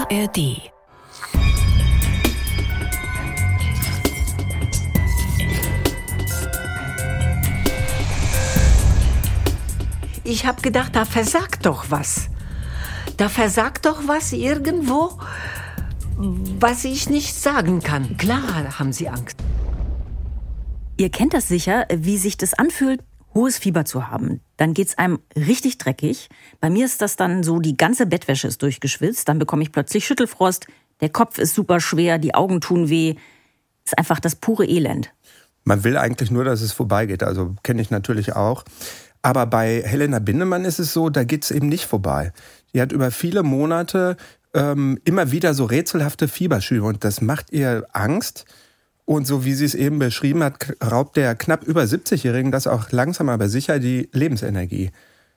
ARD. Ich habe gedacht, da versagt doch was. Da versagt doch was irgendwo, was ich nicht sagen kann. Klar haben sie Angst. Ihr kennt das sicher, wie sich das anfühlt, hohes Fieber zu haben. Dann geht's einem richtig dreckig. Bei mir ist das dann so, die ganze Bettwäsche ist durchgeschwitzt. Dann bekomme ich plötzlich Schüttelfrost. Der Kopf ist super schwer, die Augen tun weh. Ist einfach das pure Elend. Man will eigentlich nur, dass es vorbeigeht. Also kenne ich natürlich auch. Aber bei Helena Bindemann ist es so, da geht's eben nicht vorbei. Die hat über viele Monate immer wieder so rätselhafte Fieberschübe. Und das macht ihr Angst. Und so wie sie es eben beschrieben hat, raubt der knapp über 70-Jährigen das auch langsam aber sicher die Lebensenergie.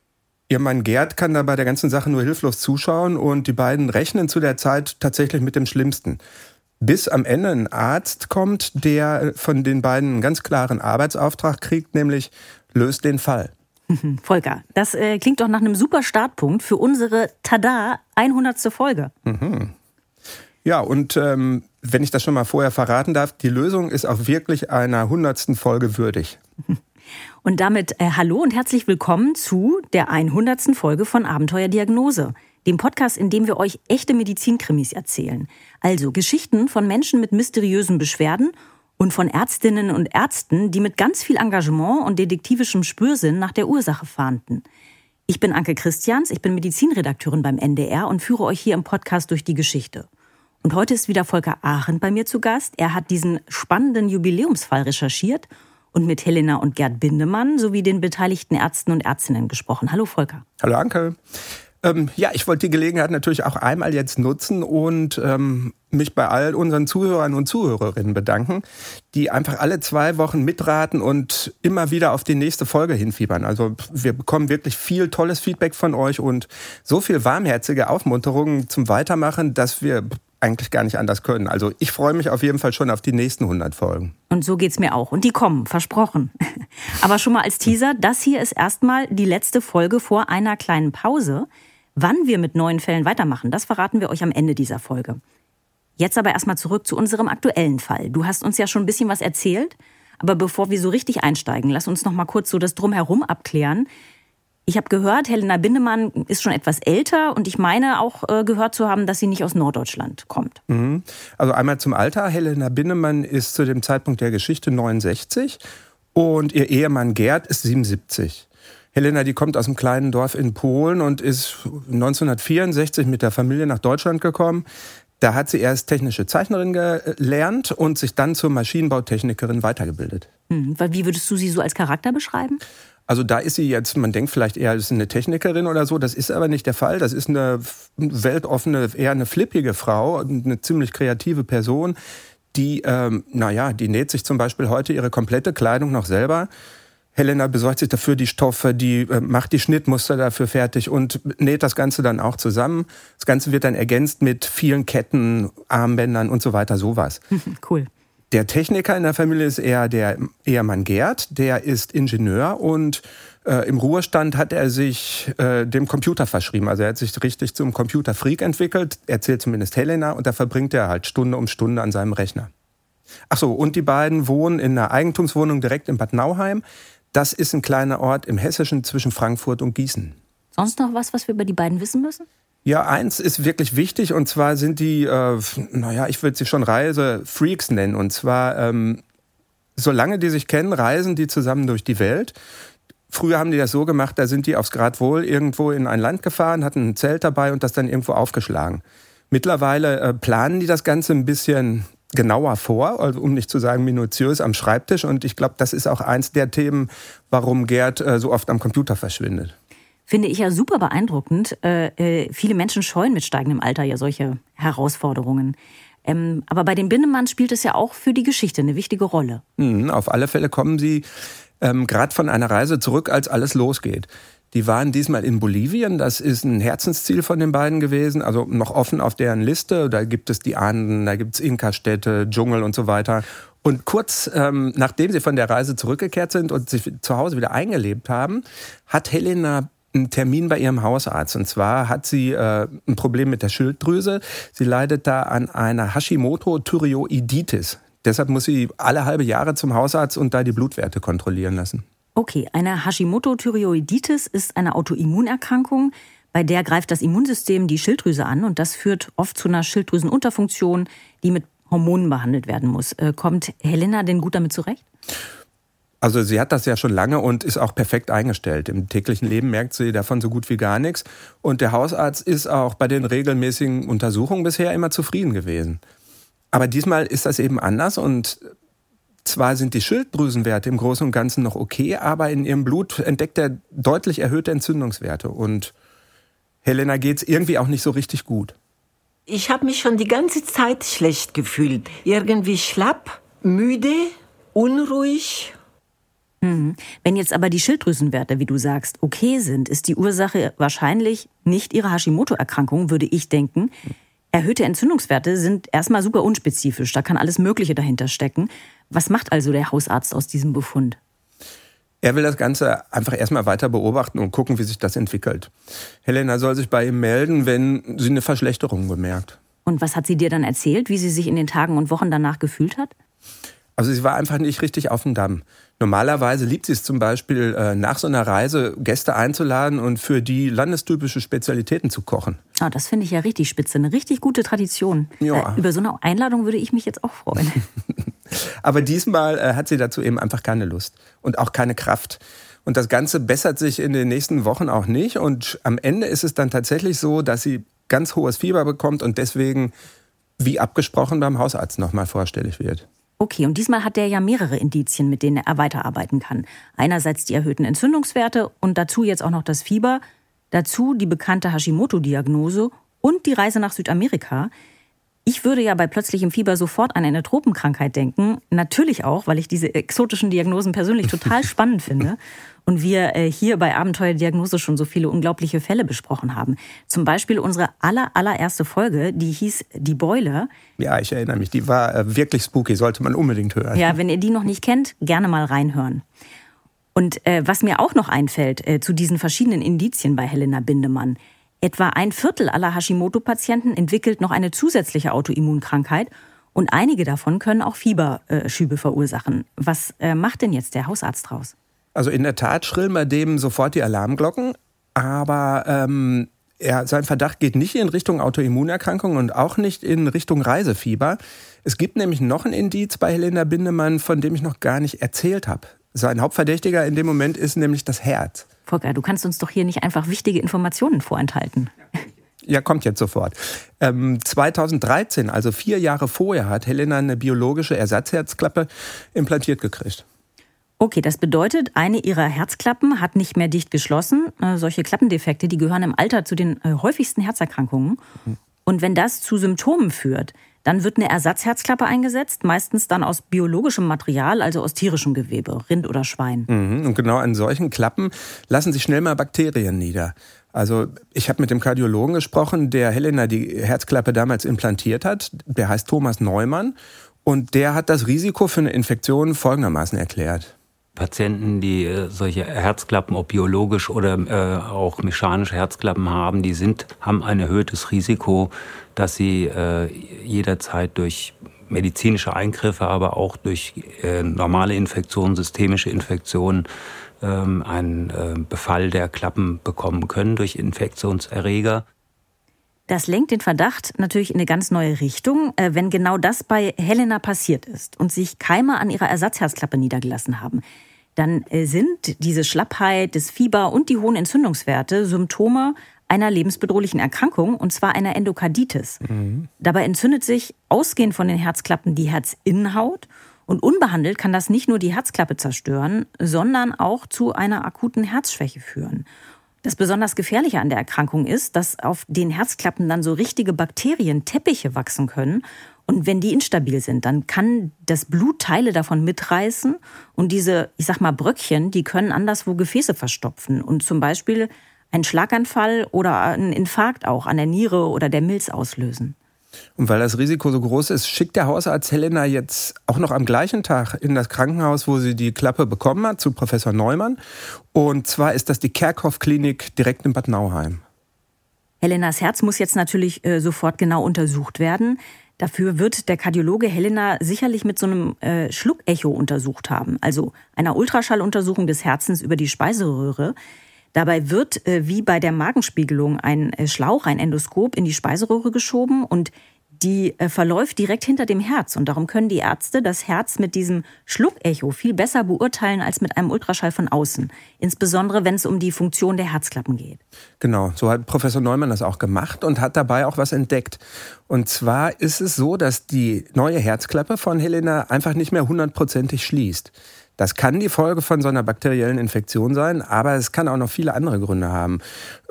Ihr Mann Gerd kann da bei der ganzen Sache nur hilflos zuschauen und die beiden rechnen zu der Zeit tatsächlich mit dem Schlimmsten. Bis am Ende ein Arzt kommt, der von den beiden einen ganz klaren Arbeitsauftrag kriegt, nämlich löst den Fall. Volker, das klingt doch nach einem super Startpunkt für unsere, tada, 100. Folge. Mhm. Ja, und wenn ich das schon mal vorher verraten darf, die Lösung ist auch wirklich einer 100. Folge würdig. Und damit hallo und herzlich willkommen zu der 100. Folge von Abenteuerdiagnose, dem Podcast, in dem wir euch echte Medizinkrimis erzählen. Also Geschichten von Menschen mit mysteriösen Beschwerden und von Ärztinnen und Ärzten, die mit ganz viel Engagement und detektivischem Spürsinn nach der Ursache fahnden. Ich bin Anke Christians, ich bin Medizinredakteurin beim NDR und führe euch hier im Podcast durch die Geschichte. Und heute ist wieder Volker Arendt bei mir zu Gast. Er hat diesen spannenden Jubiläumsfall recherchiert und mit Helena und Gerd Bindemann sowie den beteiligten Ärzten und Ärztinnen gesprochen. Hallo Volker. Hallo Anke. Ja, ich wollte die Gelegenheit natürlich auch einmal jetzt nutzen und mich bei all unseren Zuhörern und Zuhörerinnen bedanken, die einfach alle 2 Wochen mitraten und immer wieder auf die nächste Folge hinfiebern. Also wir bekommen wirklich viel tolles Feedback von euch und so viel warmherzige Aufmunterungen zum Weitermachen, dass wir eigentlich gar nicht anders können. Also ich freue mich auf jeden Fall schon auf die nächsten 100 Folgen. Und so geht's mir auch. Und die kommen, versprochen. Aber schon mal als Teaser, das hier ist erstmal die letzte Folge vor einer kleinen Pause. Wann wir mit neuen Fällen weitermachen, das verraten wir euch am Ende dieser Folge. Jetzt aber erstmal zurück zu unserem aktuellen Fall. Du hast uns ja schon ein bisschen was erzählt, aber bevor wir so richtig einsteigen, lass uns noch mal kurz so das Drumherum abklären. Ich habe gehört, Helena Bindemann ist schon etwas älter und ich meine auch gehört zu haben, dass sie nicht aus Norddeutschland kommt. Also einmal zum Alter. Helena Bindemann ist zu dem Zeitpunkt der Geschichte 69 und ihr Ehemann Gerd ist 77. Helena, die kommt aus einem kleinen Dorf in Polen und ist 1964 mit der Familie nach Deutschland gekommen. Da hat sie erst technische Zeichnerin gelernt und sich dann zur Maschinenbautechnikerin weitergebildet. Wie würdest du sie so als Charakter beschreiben? Also da ist sie jetzt, man denkt vielleicht eher, das ist eine Technikerin oder so. Das ist aber nicht der Fall. Das ist eine weltoffene, eher eine flippige Frau, eine ziemlich kreative Person. Die, die näht sich zum Beispiel heute ihre komplette Kleidung noch selber. Helena besorgt sich dafür die Stoffe, die macht die Schnittmuster dafür fertig und näht das Ganze dann auch zusammen. Das Ganze wird dann ergänzt mit vielen Ketten, Armbändern und so weiter, sowas. Cool. Der Techniker in der Familie ist eher der Ehemann Gerd, der ist Ingenieur und im Ruhestand hat er sich dem Computer verschrieben. Also er hat sich richtig zum Computerfreak entwickelt, erzählt zumindest Helena, und da verbringt er halt Stunde um Stunde an seinem Rechner. Ach so, und die beiden wohnen in einer Eigentumswohnung direkt in Bad Nauheim. Das ist ein kleiner Ort im Hessischen zwischen Frankfurt und Gießen. Sonst noch was wir über die beiden wissen müssen? Ja, eins ist wirklich wichtig, und zwar sind die, ich würde sie schon Reisefreaks nennen. Und zwar, solange die sich kennen, reisen die zusammen durch die Welt. Früher haben die das so gemacht, da sind die aufs Gradwohl irgendwo in ein Land gefahren, hatten ein Zelt dabei und das dann irgendwo aufgeschlagen. Mittlerweile planen die das Ganze ein bisschen genauer vor, also um nicht zu sagen minutiös am Schreibtisch. Und ich glaube, das ist auch eins der Themen, warum Gerd so oft am Computer verschwindet. Finde ich ja super beeindruckend. Viele Menschen scheuen mit steigendem Alter ja solche Herausforderungen. Aber bei den Bindemann spielt es ja auch für die Geschichte eine wichtige Rolle. Auf alle Fälle kommen sie gerade von einer Reise zurück, als alles losgeht. Die waren diesmal in Bolivien, das ist ein Herzensziel von den beiden gewesen, also noch offen auf deren Liste. Da gibt es die Anden, da gibt es Inka-Städte, Dschungel und so weiter. Und kurz nachdem sie von der Reise zurückgekehrt sind und sich zu Hause wieder eingelebt haben, hat Helena einen Termin bei ihrem Hausarzt. Und zwar hat sie ein Problem mit der Schilddrüse. Sie leidet da an einer Hashimoto-Thyreoiditis. Deshalb muss sie alle halbe Jahre zum Hausarzt und da die Blutwerte kontrollieren lassen. Okay, eine Hashimoto-Thyreoiditis ist eine Autoimmunerkrankung, bei der greift das Immunsystem die Schilddrüse an und das führt oft zu einer Schilddrüsenunterfunktion, die mit Hormonen behandelt werden muss. Kommt Helena denn gut damit zurecht? Also sie hat das ja schon lange und ist auch perfekt eingestellt. Im täglichen Leben merkt sie davon so gut wie gar nichts. Und der Hausarzt ist auch bei den regelmäßigen Untersuchungen bisher immer zufrieden gewesen. Aber diesmal ist das eben anders und zwar sind die Schilddrüsenwerte im Großen und Ganzen noch okay, aber in ihrem Blut entdeckt er deutlich erhöhte Entzündungswerte. Und Helena geht's irgendwie auch nicht so richtig gut. Ich habe mich schon die ganze Zeit schlecht gefühlt. Irgendwie schlapp, müde, unruhig. Wenn jetzt aber die Schilddrüsenwerte, wie du sagst, okay sind, ist die Ursache wahrscheinlich nicht ihre Hashimoto-Erkrankung, würde ich denken. Erhöhte Entzündungswerte sind erstmal super unspezifisch, da kann alles Mögliche dahinter stecken. Was macht also der Hausarzt aus diesem Befund? Er will das Ganze einfach erstmal weiter beobachten und gucken, wie sich das entwickelt. Helena soll sich bei ihm melden, wenn sie eine Verschlechterung bemerkt. Und was hat sie dir dann erzählt, wie sie sich in den Tagen und Wochen danach gefühlt hat? Also sie war einfach nicht richtig auf dem Damm. Normalerweise liebt sie es zum Beispiel, nach so einer Reise Gäste einzuladen und für die landestypische Spezialitäten zu kochen. Ah, das finde ich ja richtig spitze, eine richtig gute Tradition. Ja. Über so eine Einladung würde ich mich jetzt auch freuen. Aber diesmal hat sie dazu eben einfach keine Lust und auch keine Kraft. Und das Ganze bessert sich in den nächsten Wochen auch nicht. Und am Ende ist es dann tatsächlich so, dass sie ganz hohes Fieber bekommt und deswegen, wie abgesprochen, beim Hausarzt nochmal vorstellig wird. Okay, und diesmal hat der ja mehrere Indizien, mit denen er weiterarbeiten kann. Einerseits die erhöhten Entzündungswerte und dazu jetzt auch noch das Fieber, dazu die bekannte Hashimoto-Diagnose und die Reise nach Südamerika. Ich würde ja bei plötzlichem Fieber sofort an eine Tropenkrankheit denken. Natürlich auch, weil ich diese exotischen Diagnosen persönlich total spannend finde. Und wir hier bei Abenteuerdiagnose schon so viele unglaubliche Fälle besprochen haben. Zum Beispiel unsere allererste Folge, die hieß Die Beule. Ja, ich erinnere mich, die war wirklich spooky, sollte man unbedingt hören. Ja, wenn ihr die noch nicht kennt, gerne mal reinhören. Und was mir auch noch einfällt zu diesen verschiedenen Indizien bei Helena Bindemann: Etwa 1/4 aller Hashimoto-Patienten entwickelt noch eine zusätzliche Autoimmunkrankheit und einige davon können auch Fieberschübe verursachen. Was macht denn jetzt der Hausarzt draus? Also in der Tat schrillen bei dem sofort die Alarmglocken, aber sein Verdacht geht nicht in Richtung Autoimmunerkrankung und auch nicht in Richtung Reisefieber. Es gibt nämlich noch ein Indiz bei Helena Bindemann, von dem ich noch gar nicht erzählt habe. Sein Hauptverdächtiger in dem Moment ist nämlich das Herz. Volker, du kannst uns doch hier nicht einfach wichtige Informationen vorenthalten. Ja, kommt jetzt sofort. 2013, also 4 Jahre vorher, hat Helena eine biologische Ersatzherzklappe implantiert gekriegt. Okay, das bedeutet, eine ihrer Herzklappen hat nicht mehr dicht geschlossen. Solche Klappendefekte, die gehören im Alter zu den häufigsten Herzerkrankungen. Und wenn das zu Symptomen führt, dann wird eine Ersatzherzklappe eingesetzt, meistens dann aus biologischem Material, also aus tierischem Gewebe, Rind oder Schwein. Und genau an solchen Klappen lassen sich schnell mal Bakterien nieder. Also ich habe mit dem Kardiologen gesprochen, der Helena die Herzklappe damals implantiert hat. Der heißt Thomas Neumann und der hat das Risiko für eine Infektion folgendermaßen erklärt. Patienten, die solche Herzklappen, ob biologisch oder auch mechanische Herzklappen haben, haben ein erhöhtes Risiko, dass sie jederzeit durch medizinische Eingriffe, aber auch durch normale Infektionen, systemische Infektionen, einen Befall der Klappen bekommen können durch Infektionserreger. Das lenkt den Verdacht natürlich in eine ganz neue Richtung, wenn genau das bei Helena passiert ist und sich Keime an ihrer Ersatzherzklappe niedergelassen haben. Dann sind diese Schlappheit, das Fieber und die hohen Entzündungswerte Symptome einer lebensbedrohlichen Erkrankung, und zwar einer Endokarditis. Dabei entzündet sich, ausgehend von den Herzklappen, die Herzinnenhaut. Und unbehandelt kann das nicht nur die Herzklappe zerstören, sondern auch zu einer akuten Herzschwäche führen. Das besonders Gefährliche an der Erkrankung ist, dass auf den Herzklappen dann so richtige Bakterienteppiche wachsen können. Und wenn die instabil sind, dann kann das Blut Teile davon mitreißen. Und diese, Bröckchen, die können anderswo Gefäße verstopfen. Und zum Beispiel einen Schlaganfall oder einen Infarkt auch an der Niere oder der Milz auslösen. Und weil das Risiko so groß ist, schickt der Hausarzt Helena jetzt auch noch am gleichen Tag in das Krankenhaus, wo sie die Klappe bekommen hat, zu Professor Neumann. Und zwar ist das die Kerkhoff-Klinik direkt in Bad Nauheim. Helenas Herz muss jetzt natürlich sofort genau untersucht werden. Dafür wird der Kardiologe Helena sicherlich mit so einem Schluckecho untersucht haben, also einer Ultraschalluntersuchung des Herzens über die Speiseröhre. Dabei wird, wie bei der Magenspiegelung, ein Schlauch, ein Endoskop in die Speiseröhre geschoben und die verläuft direkt hinter dem Herz. Und darum können die Ärzte das Herz mit diesem Schluckecho viel besser beurteilen als mit einem Ultraschall von außen. Insbesondere, wenn es um die Funktion der Herzklappen geht. Genau, so hat Professor Neumann das auch gemacht und hat dabei auch was entdeckt. Und zwar ist es so, dass die neue Herzklappe von Helena einfach nicht mehr 100%ig schließt. Das kann die Folge von so einer bakteriellen Infektion sein, aber es kann auch noch viele andere Gründe haben.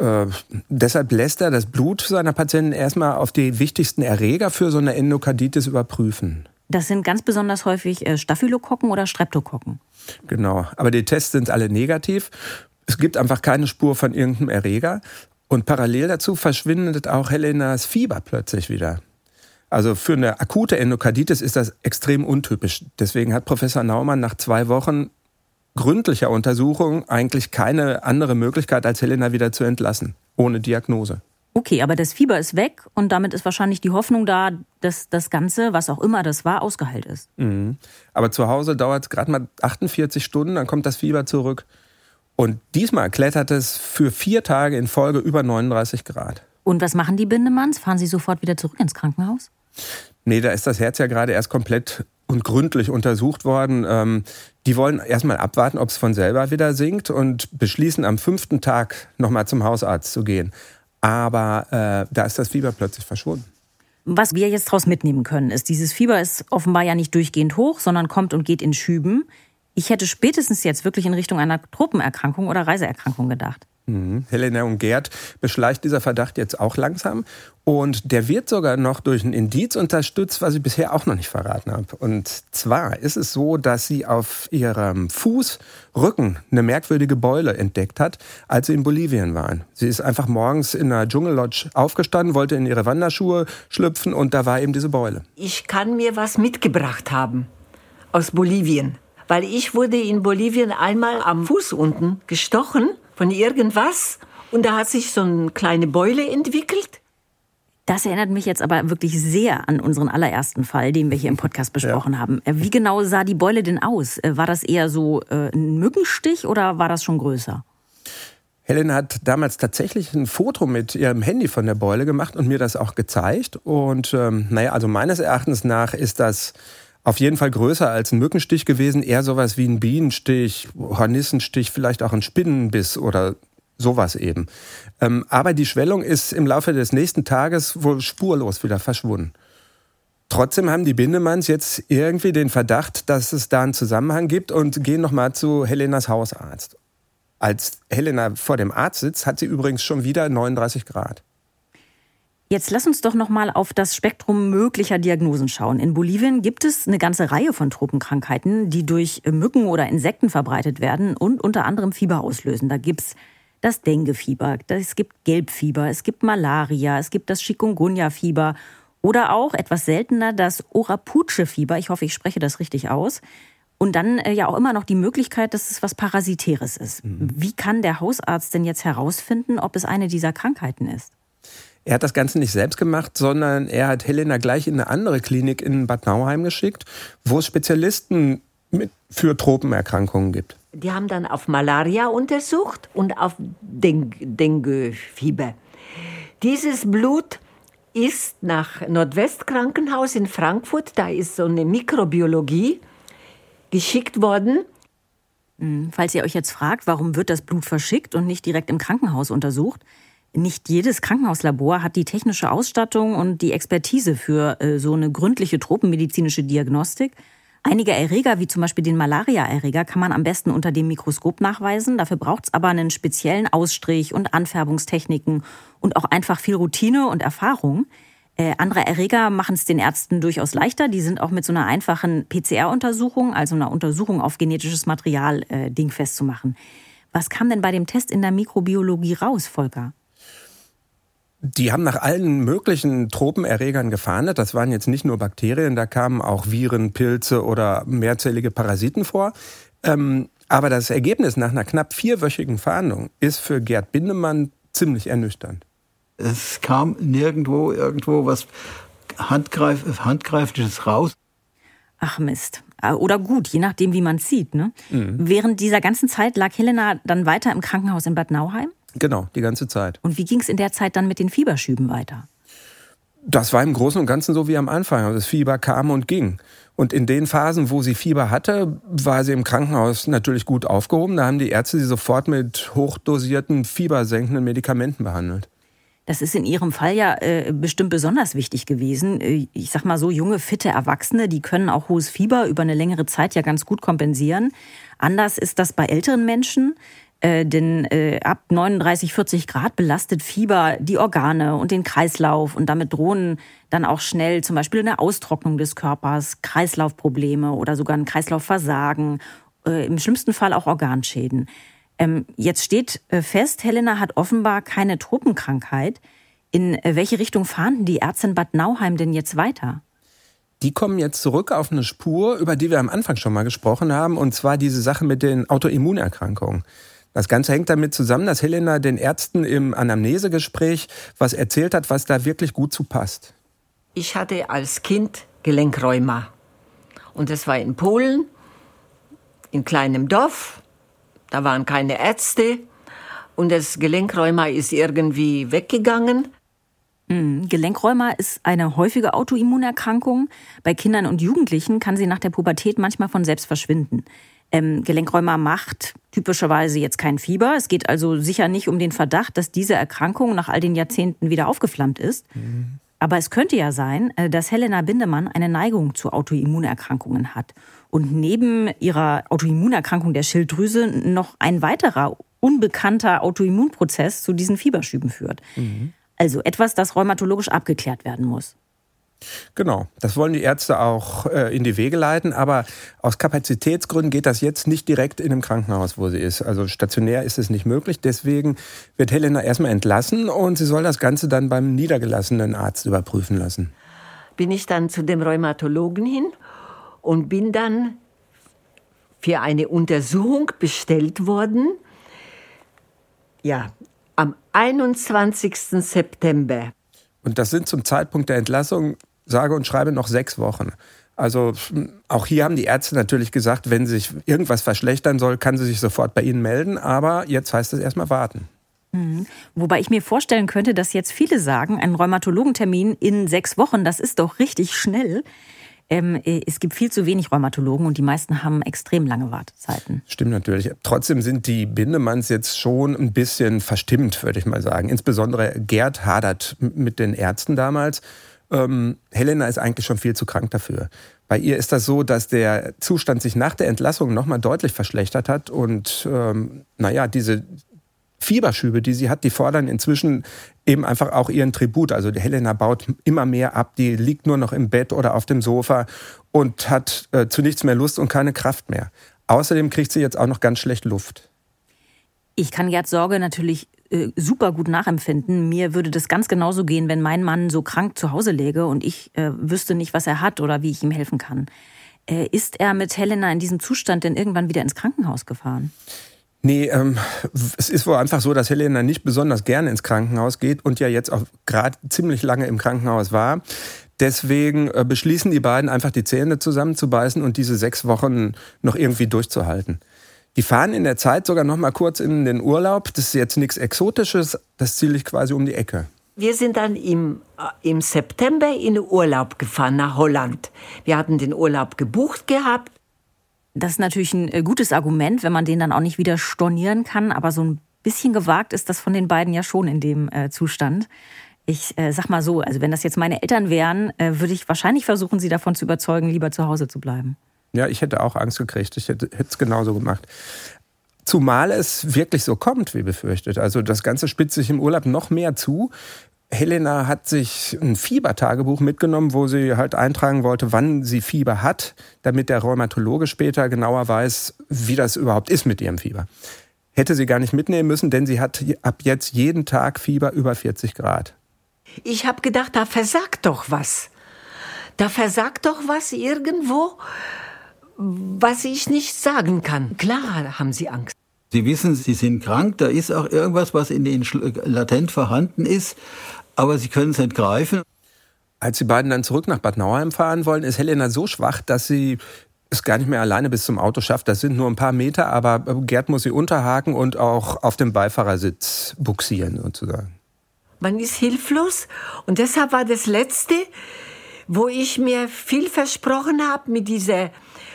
Deshalb lässt er das Blut seiner Patienten erstmal auf die wichtigsten Erreger für so eine Endokarditis überprüfen. Das sind ganz besonders häufig Staphylokokken oder Streptokokken. Genau, aber die Tests sind alle negativ. Es gibt einfach keine Spur von irgendeinem Erreger. Und parallel dazu verschwindet auch Helenas Fieber plötzlich wieder. Also für eine akute Endokarditis ist das extrem untypisch. Deswegen hat Professor Naumann nach 2 Wochen gründlicher Untersuchung eigentlich keine andere Möglichkeit, als Helena wieder zu entlassen, ohne Diagnose. Okay, aber das Fieber ist weg und damit ist wahrscheinlich die Hoffnung da, dass das Ganze, was auch immer das war, ausgeheilt ist. Mhm. Aber zu Hause dauert es gerade mal 48 Stunden, dann kommt das Fieber zurück. Und diesmal klettert es für 4 Tage in Folge über 39 Grad. Und was machen die Bindemanns? Fahren sie sofort wieder zurück ins Krankenhaus? Nee, da ist das Herz ja gerade erst komplett und gründlich untersucht worden. Die wollen erstmal abwarten, ob es von selber wieder sinkt und beschließen am 5. Tag nochmal zum Hausarzt zu gehen. Aber da ist das Fieber plötzlich verschwunden. Was wir jetzt daraus mitnehmen können, ist, dieses Fieber ist offenbar ja nicht durchgehend hoch, sondern kommt und geht in Schüben. Ich hätte spätestens jetzt wirklich in Richtung einer Tropenerkrankung oder Reiseerkrankung gedacht. Helena und Gerd beschleicht dieser Verdacht jetzt auch langsam. Und der wird sogar noch durch ein Indiz unterstützt, was ich bisher auch noch nicht verraten habe. Und zwar ist es so, dass sie auf ihrem Fußrücken eine merkwürdige Beule entdeckt hat, als sie in Bolivien waren. Sie ist einfach morgens in einer Dschungellodge aufgestanden, wollte in ihre Wanderschuhe schlüpfen und da war eben diese Beule. Ich kann mir was mitgebracht haben aus Bolivien. Weil ich wurde in Bolivien einmal am Fuß unten gestochen von irgendwas und da hat sich so eine kleine Beule entwickelt. Das erinnert mich jetzt aber wirklich sehr an unseren allerersten Fall, den wir hier im Podcast besprochen haben. Wie genau sah die Beule denn aus? War das eher so ein Mückenstich oder war das schon größer? Helena hat damals tatsächlich ein Foto mit ihrem Handy von der Beule gemacht und mir das auch gezeigt. Und also meines Erachtens nach ist das auf jeden Fall größer als ein Mückenstich gewesen, eher sowas wie ein Bienenstich, Hornissenstich, vielleicht auch ein Spinnenbiss oder sowas eben. Aber die Schwellung ist im Laufe des nächsten Tages wohl spurlos wieder verschwunden. Trotzdem haben die Bindemanns jetzt irgendwie den Verdacht, dass es da einen Zusammenhang gibt und gehen nochmal zu Helenas Hausarzt. Als Helena vor dem Arzt sitzt, hat sie übrigens schon wieder 39 Grad. Jetzt lass uns doch noch mal auf das Spektrum möglicher Diagnosen schauen. In Bolivien gibt es eine ganze Reihe von Tropenkrankheiten, die durch Mücken oder Insekten verbreitet werden und unter anderem Fieber auslösen. Da gibt's das Dengue-Fieber, es gibt Gelbfieber, es gibt Malaria, es gibt das Chikungunya-Fieber oder auch, etwas seltener, das Orapuche-Fieber. Ich hoffe, ich spreche das richtig aus. Und dann ja auch immer noch die Möglichkeit, dass es was Parasitäres ist. Wie kann der Hausarzt denn jetzt herausfinden, ob es eine dieser Krankheiten ist? Er hat das Ganze nicht selbst gemacht, sondern er hat Helena gleich in eine andere Klinik in Bad Nauheim geschickt, wo es Spezialisten für Tropenerkrankungen gibt. Die haben dann auf Malaria untersucht und auf Dengue-Fieber. Dieses Blut ist nach Nordwestkrankenhaus in Frankfurt, da ist so eine Mikrobiologie, geschickt worden. Falls ihr euch jetzt fragt, warum wird das Blut verschickt und nicht direkt im Krankenhaus untersucht? Nicht jedes Krankenhauslabor hat die technische Ausstattung und die Expertise für so eine gründliche tropenmedizinische Diagnostik. Einige Erreger, wie zum Beispiel den Malaria-Erreger, kann man am besten unter dem Mikroskop nachweisen. Dafür braucht es aber einen speziellen Ausstrich und Anfärbungstechniken und auch einfach viel Routine und Erfahrung. Andere Erreger machen es den Ärzten durchaus leichter. Die sind auch mit so einer einfachen PCR-Untersuchung, also einer Untersuchung auf genetisches Material, dingfest zu machen. Was kam denn bei dem Test in der Mikrobiologie raus, Volker? Die haben nach allen möglichen Tropenerregern gefahndet. Das waren jetzt nicht nur Bakterien, da kamen auch Viren, Pilze oder mehrzellige Parasiten vor. Aber das Ergebnis nach einer knapp 4-wöchigen Fahndung ist für Gerd Bindemann ziemlich ernüchternd. Es kam nirgendwo irgendwo was Handgreifliches raus. Ach Mist. Oder gut, je nachdem, wie man es sieht. Ne? Während dieser ganzen Zeit lag Helena dann weiter im Krankenhaus in Bad Nauheim? Genau, die ganze Zeit. Und wie ging es in der Zeit dann mit den Fieberschüben weiter? Das war im Großen und Ganzen so wie am Anfang. Also das Fieber kam und ging. Und in den Phasen, wo sie Fieber hatte, war sie im Krankenhaus natürlich gut aufgehoben. Da haben die Ärzte sie sofort mit hochdosierten, fiebersenkenden Medikamenten behandelt. Das ist in Ihrem Fall ja bestimmt besonders wichtig gewesen. Ich sag mal so, junge, fitte Erwachsene, die können auch hohes Fieber über eine längere Zeit ja ganz gut kompensieren. Anders ist das bei älteren Menschen. Denn ab 39, 40 Grad belastet Fieber die Organe und den Kreislauf. Und damit drohen dann auch schnell zum Beispiel eine Austrocknung des Körpers, Kreislaufprobleme oder sogar ein Kreislaufversagen. Im schlimmsten Fall auch Organschäden. Jetzt steht fest, Helena hat offenbar keine Tropenkrankheit. In welche Richtung fahnden die Ärzte in Bad Nauheim denn jetzt weiter? Die kommen jetzt zurück auf eine Spur, über die wir am Anfang schon mal gesprochen haben, und zwar diese Sache mit den Autoimmunerkrankungen. Das Ganze hängt damit zusammen, dass Helena den Ärzten im Anamnesegespräch was erzählt hat, was da wirklich gut zu passt. Ich hatte als Kind Gelenkrheuma. Und das war in Polen, in kleinem Dorf. Da waren keine Ärzte. Und das Gelenkrheuma ist irgendwie weggegangen. Gelenkrheuma ist eine häufige Autoimmunerkrankung. Bei Kindern und Jugendlichen kann sie nach der Pubertät manchmal von selbst verschwinden. Gelenkrheuma macht typischerweise jetzt kein Fieber. Es geht also sicher nicht um den Verdacht, dass diese Erkrankung nach all den Jahrzehnten wieder aufgeflammt ist. Aber es könnte ja sein, dass Helena Bindemann eine Neigung zu Autoimmunerkrankungen hat. Und neben ihrer Autoimmunerkrankung der Schilddrüse noch ein weiterer unbekannter Autoimmunprozess zu diesen Fieberschüben führt. Also etwas, das rheumatologisch abgeklärt werden muss. Genau, das wollen die Ärzte auch in die Wege leiten, aber aus Kapazitätsgründen geht das jetzt nicht direkt in dem Krankenhaus, wo sie ist. Also stationär ist es nicht möglich, deswegen wird Helena erstmal entlassen und sie soll das Ganze dann beim niedergelassenen Arzt überprüfen lassen. Bin ich dann zu dem Rheumatologen hin und bin dann für eine Untersuchung bestellt worden. Ja, am 21. September. Und das sind zum Zeitpunkt der Entlassung, sage und schreibe, noch 6 Wochen. Also auch hier haben die Ärzte natürlich gesagt, wenn sich irgendwas verschlechtern soll, kann sie sich sofort bei Ihnen melden. Aber jetzt heißt es erstmal warten. Wobei ich mir vorstellen könnte, dass jetzt viele sagen, ein Rheumatologentermin in 6 Wochen, das ist doch richtig schnell. Es gibt viel zu wenig Rheumatologen und die meisten haben extrem lange Wartezeiten. Stimmt natürlich. Trotzdem sind die Bindemanns jetzt schon ein bisschen verstimmt, würde ich mal sagen. Insbesondere Gerd hadert mit den Ärzten damals. Helena ist eigentlich schon viel zu krank dafür. Bei ihr ist das so, dass der Zustand sich nach der Entlassung nochmal deutlich verschlechtert hat. Und diese Fieberschübe, die sie hat, die fordern inzwischen eben einfach auch ihren Tribut. Also die Helena baut immer mehr ab, die liegt nur noch im Bett oder auf dem Sofa und hat zu nichts mehr Lust und keine Kraft mehr. Außerdem kriegt sie jetzt auch noch ganz schlecht Luft. Ich kann Gerds Sorge natürlich super gut nachempfinden. Mir würde das ganz genauso gehen, wenn mein Mann so krank zu Hause läge und ich wüsste nicht, was er hat oder wie ich ihm helfen kann. Ist er mit Helena in diesem Zustand denn irgendwann wieder ins Krankenhaus gefahren? Nee, es ist wohl einfach so, dass Helena nicht besonders gerne ins Krankenhaus geht und ja jetzt auch gerade ziemlich lange im Krankenhaus war. Deswegen beschließen die beiden einfach, die Zähne zusammenzubeißen und diese 6 Wochen noch irgendwie durchzuhalten. Die fahren in der Zeit sogar noch mal kurz in den Urlaub. Das ist jetzt nichts Exotisches, das ziele ich quasi um die Ecke. Wir sind dann im September in den Urlaub gefahren nach Holland. Wir hatten den Urlaub gebucht gehabt. Das ist natürlich ein gutes Argument, wenn man den dann auch nicht wieder stornieren kann. Aber so ein bisschen gewagt ist das von den beiden ja schon in dem Zustand. Ich sag mal so, also wenn das jetzt meine Eltern wären, würde ich wahrscheinlich versuchen, sie davon zu überzeugen, lieber zu Hause zu bleiben. Ja, ich hätte auch Angst gekriegt. Ich hätte es genauso gemacht. Zumal es wirklich so kommt, wie befürchtet. Also das Ganze spitzt sich im Urlaub noch mehr zu. Helena hat sich ein Fiebertagebuch mitgenommen, wo sie halt eintragen wollte, wann sie Fieber hat, damit der Rheumatologe später genauer weiß, wie das überhaupt ist mit ihrem Fieber. Hätte sie gar nicht mitnehmen müssen, denn sie hat ab jetzt jeden Tag Fieber über 40 Grad. Ich habe gedacht, da versagt doch was. Da versagt doch was irgendwo, was ich nicht sagen kann. Klar haben Sie Angst. Sie wissen, Sie sind krank, da ist auch irgendwas, was in Ihnen latent vorhanden ist, aber Sie können es nicht greifen. Als die beiden dann zurück nach Bad Nauheim fahren wollen, ist Helena so schwach, dass sie es gar nicht mehr alleine bis zum Auto schafft. Das sind nur ein paar Meter, aber Gerd muss sie unterhaken und auch auf dem Beifahrersitz buxieren sozusagen. Man ist hilflos und deshalb war das Letzte, wo ich viel versprochen habe mit dieser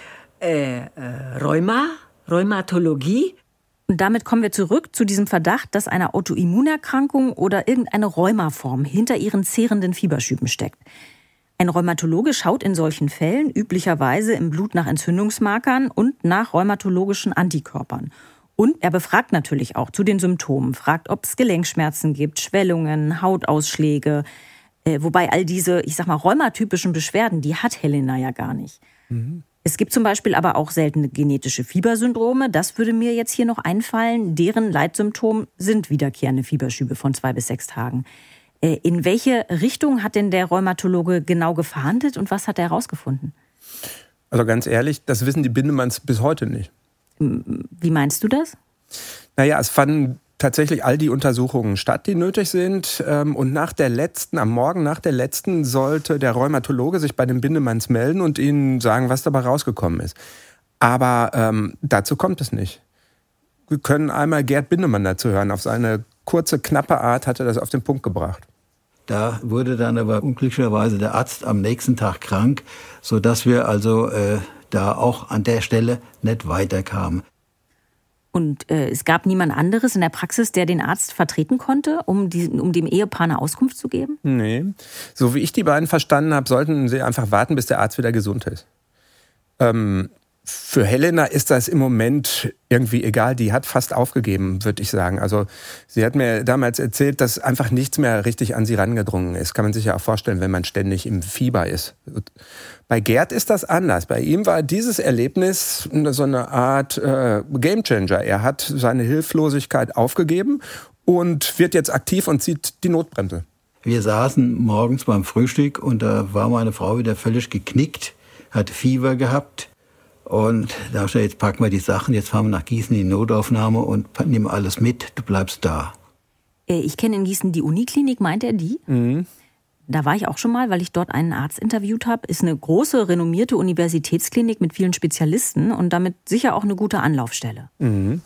Rheumatologie. Und damit kommen wir zurück zu diesem Verdacht, dass eine Autoimmunerkrankung oder irgendeine Rheumaform hinter ihren zehrenden Fieberschüben steckt. Ein Rheumatologe schaut in solchen Fällen üblicherweise im Blut nach Entzündungsmarkern und nach rheumatologischen Antikörpern. Und er befragt natürlich auch zu den Symptomen, fragt, ob es Gelenkschmerzen gibt, Schwellungen, Hautausschläge. Wobei all diese, rheumatypischen Beschwerden, die hat Helena ja gar nicht. Mhm. Es gibt zum Beispiel aber auch seltene genetische Fiebersyndrome. Das würde mir jetzt hier noch einfallen. Deren Leitsymptom sind wiederkehrende Fieberschübe von 2 bis 6 Tagen. In welche Richtung hat denn der Rheumatologe genau gefahndet und was hat er herausgefunden? Also ganz ehrlich, das wissen die Bindemanns bis heute nicht. Wie meinst du das? Naja, es fanden tatsächlich all die Untersuchungen statt, die nötig sind. Und am Morgen nach der letzten sollte der Rheumatologe sich bei den Bindemanns melden und ihnen sagen, was dabei rausgekommen ist. Aber dazu kommt es nicht. Wir können einmal Gerd Bindemann dazu hören. Auf seine kurze, knappe Art hat er das auf den Punkt gebracht. Da wurde dann aber unglücklicherweise der Arzt am nächsten Tag krank, sodass wir also da auch an der Stelle nicht weiterkamen. Und es gab niemand anderes in der Praxis, der den Arzt vertreten konnte, um dem Ehepaar eine Auskunft zu geben? Nee. So wie ich die beiden verstanden habe, sollten sie einfach warten, bis der Arzt wieder gesund ist. Für Helena ist das im Moment irgendwie egal. Die hat fast aufgegeben, würde ich sagen. Also sie hat mir damals erzählt, dass einfach nichts mehr richtig an sie rangedrungen ist. Kann man sich ja auch vorstellen, wenn man ständig im Fieber ist. Bei Gerd ist das anders. Bei ihm war dieses Erlebnis so eine Art Gamechanger. Er hat seine Hilflosigkeit aufgegeben und wird jetzt aktiv und zieht die Notbremse. Wir saßen morgens beim Frühstück und da war meine Frau wieder völlig geknickt, hatte Fieber gehabt. Und da habe ich gesagt, jetzt packen wir die Sachen, jetzt fahren wir nach Gießen in die Notaufnahme und nehmen alles mit, du bleibst da. Ich kenne in Gießen die Uniklinik, meint er die? Mhm. Da war ich auch schon mal, weil ich dort einen Arzt interviewt habe. Ist eine große, renommierte Universitätsklinik mit vielen Spezialisten und damit sicher auch eine gute Anlaufstelle. Mhm.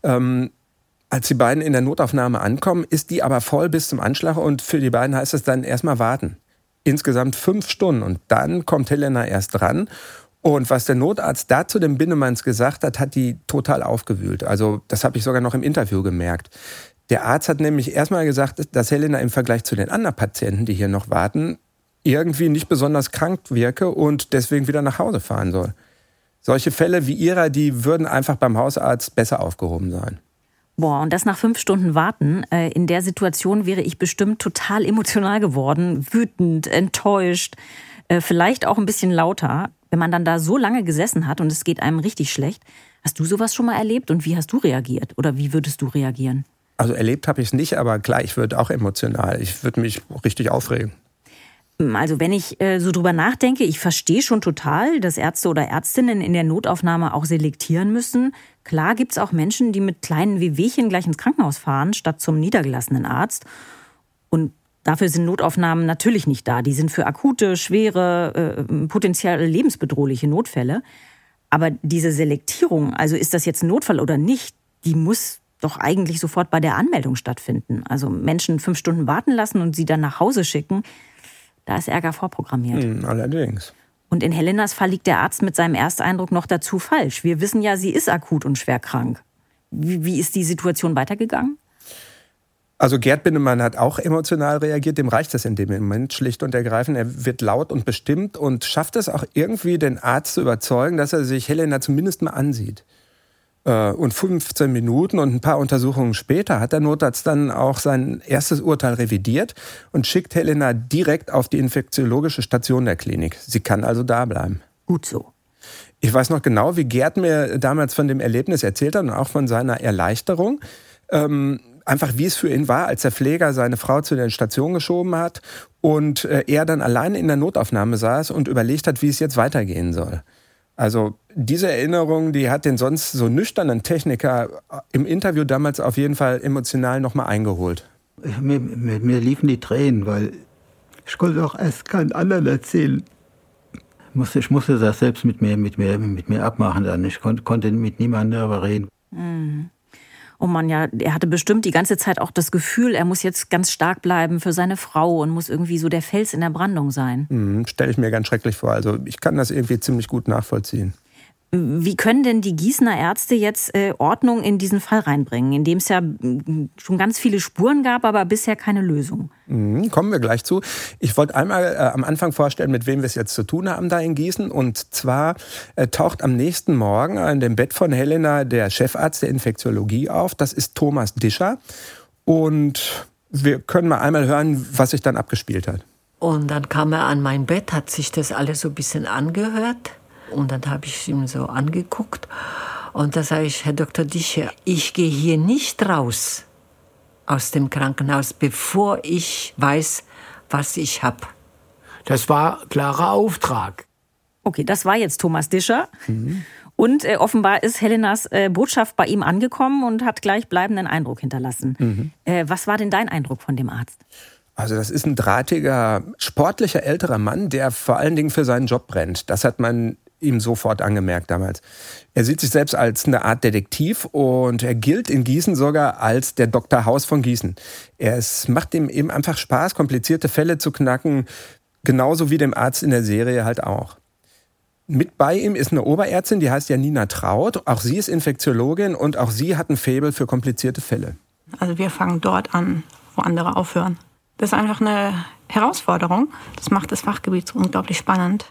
Als die beiden in der Notaufnahme ankommen, ist die aber voll bis zum Anschlag und für die beiden heißt es dann erstmal warten. Insgesamt 5 Stunden und dann kommt Helena erst dran. Und was der Notarzt da zu den Bindemanns gesagt hat, hat die total aufgewühlt. Also das habe ich sogar noch im Interview gemerkt. Der Arzt hat nämlich erstmal gesagt, dass Helena im Vergleich zu den anderen Patienten, die hier noch warten, irgendwie nicht besonders krank wirke und deswegen wieder nach Hause fahren soll. Solche Fälle wie ihrer, die würden einfach beim Hausarzt besser aufgehoben sein. Boah, und das nach 5 Stunden Warten. In der Situation wäre ich bestimmt total emotional geworden, wütend, enttäuscht, vielleicht auch ein bisschen lauter. Wenn man dann da so lange gesessen hat und es geht einem richtig schlecht. Hast du sowas schon mal erlebt und wie hast du reagiert? Oder wie würdest du reagieren? Also erlebt habe ich es nicht, aber klar, ich würde auch emotional. Ich würde mich richtig aufregen. Also wenn ich so drüber nachdenke, ich verstehe schon total, dass Ärzte oder Ärztinnen in der Notaufnahme auch selektieren müssen. Klar gibt es auch Menschen, die mit kleinen Wehwehchen gleich ins Krankenhaus fahren, statt zum niedergelassenen Arzt. Und dafür sind Notaufnahmen natürlich nicht da. Die sind für akute, schwere, potenziell lebensbedrohliche Notfälle. Aber diese Selektierung, also ist das jetzt ein Notfall oder nicht, die muss doch eigentlich sofort bei der Anmeldung stattfinden. Also Menschen 5 Stunden warten lassen und sie dann nach Hause schicken, da ist Ärger vorprogrammiert. Allerdings. Und in Helenas Fall liegt der Arzt mit seinem Ersteindruck noch dazu falsch. Wir wissen ja, sie ist akut und schwer krank. Wie ist die Situation weitergegangen? Also Gerd Bindemann hat auch emotional reagiert, dem reicht das in dem Moment schlicht und ergreifend. Er wird laut und bestimmt und schafft es auch irgendwie, den Arzt zu überzeugen, dass er sich Helena zumindest mal ansieht. Und 15 Minuten und ein paar Untersuchungen später hat der Notarzt dann auch sein erstes Urteil revidiert und schickt Helena direkt auf die infektiologische Station der Klinik. Sie kann also da bleiben. Gut so. Ich weiß noch genau, wie Gerd mir damals von dem Erlebnis erzählt hat und auch von seiner Erleichterung. einfach wie es für ihn war, als der Pfleger seine Frau zu der Station geschoben hat und er dann alleine in der Notaufnahme saß und überlegt hat, wie es jetzt weitergehen soll. Also diese Erinnerung, die hat den sonst so nüchternen Techniker im Interview damals auf jeden Fall emotional nochmal eingeholt. Mir liefen die Tränen, weil ich konnte auch erst keinen anderen erzählen. Ich musste das selbst mit mir abmachen dann. Ich konnte mit niemandem darüber reden. Oh Mann, ja, er hatte bestimmt die ganze Zeit auch das Gefühl, er muss jetzt ganz stark bleiben für seine Frau und muss irgendwie so der Fels in der Brandung sein. Stelle ich mir ganz schrecklich vor. Also ich kann das irgendwie ziemlich gut nachvollziehen. Wie können denn die Gießener Ärzte jetzt Ordnung in diesen Fall reinbringen, in dem es ja schon ganz viele Spuren gab, aber bisher keine Lösung? Kommen wir gleich zu. Ich wollte einmal am Anfang vorstellen, mit wem wir es jetzt zu tun haben da in Gießen. Und zwar taucht am nächsten Morgen an dem Bett von Helena der Chefarzt der Infektiologie auf. Das ist Thomas Discher. Und wir können mal einmal hören, was sich dann abgespielt hat. Und dann kam er an mein Bett, hat sich das alles so ein bisschen angehört. Und dann habe ich ihm so angeguckt. Und da sage ich, Herr Dr. Discher, ich gehe hier nicht raus aus dem Krankenhaus, bevor ich weiß, was ich habe. Das war klarer Auftrag. Okay, das war jetzt Thomas Discher. Und offenbar ist Helenas Botschaft bei ihm angekommen und hat gleich bleibenden Eindruck hinterlassen. Was war denn dein Eindruck von dem Arzt? Also das ist ein drahtiger, sportlicher, älterer Mann, der vor allen Dingen für seinen Job brennt. Das hat man ihm sofort angemerkt damals. Er sieht sich selbst als eine Art Detektiv und er gilt in Gießen sogar als der Dr. House von Gießen. Es macht ihm eben einfach Spaß, komplizierte Fälle zu knacken, genauso wie dem Arzt in der Serie halt auch. Mit bei ihm ist eine Oberärztin, die heißt Janina Traut. Auch sie ist Infektiologin und auch sie hat ein Faible für komplizierte Fälle. Also wir fangen dort an, wo andere aufhören. Das ist einfach eine Herausforderung. Das macht das Fachgebiet so unglaublich spannend.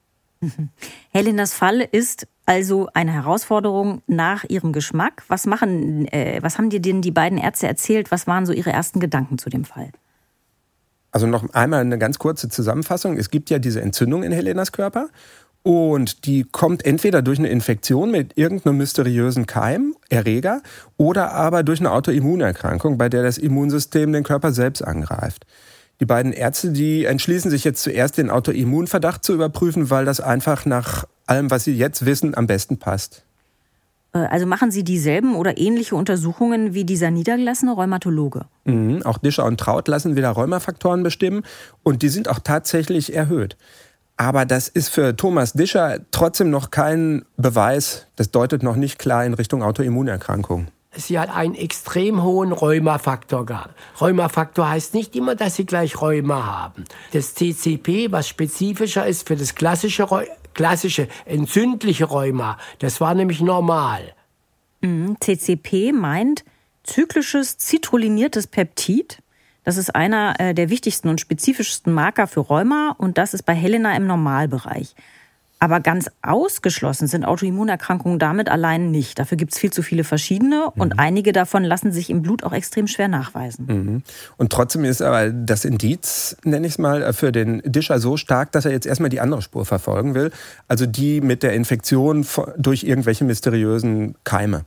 Helenas Fall ist also eine Herausforderung nach ihrem Geschmack. Was haben dir denn die beiden Ärzte erzählt? Was waren so ihre ersten Gedanken zu dem Fall? Also noch einmal eine ganz kurze Zusammenfassung. Es gibt ja diese Entzündung in Helenas Körper und die kommt entweder durch eine Infektion mit irgendeinem mysteriösen Keim, Erreger, oder aber durch eine Autoimmunerkrankung, bei der das Immunsystem den Körper selbst angreift. Die beiden Ärzte, die entschließen sich jetzt zuerst, den Autoimmunverdacht zu überprüfen, weil das einfach nach allem, was sie jetzt wissen, am besten passt. Also machen Sie dieselben oder ähnliche Untersuchungen wie dieser niedergelassene Rheumatologe? Auch Discher und Traut lassen wieder Rheumafaktoren bestimmen und die sind auch tatsächlich erhöht. Aber das ist für Thomas Discher trotzdem noch kein Beweis. Das deutet noch nicht klar in Richtung Autoimmunerkrankung. Sie hat einen extrem hohen Rheumafaktor gehabt. Rheumafaktor heißt nicht immer, dass Sie gleich Rheuma haben. Das CCP, was spezifischer ist für das klassische entzündliche Rheuma, das war nämlich normal. CCP meint zyklisches citruliniertes Peptid. Das ist einer der wichtigsten und spezifischsten Marker für Rheuma und das ist bei Helena im Normalbereich. Aber ganz ausgeschlossen sind Autoimmunerkrankungen damit allein nicht. Dafür gibt es viel zu viele verschiedene und einige davon lassen sich im Blut auch extrem schwer nachweisen. Und trotzdem ist aber das Indiz, nenne ich es mal, für den Discher so stark, dass er jetzt erstmal die andere Spur verfolgen will. Also die mit der Infektion durch irgendwelche mysteriösen Keime.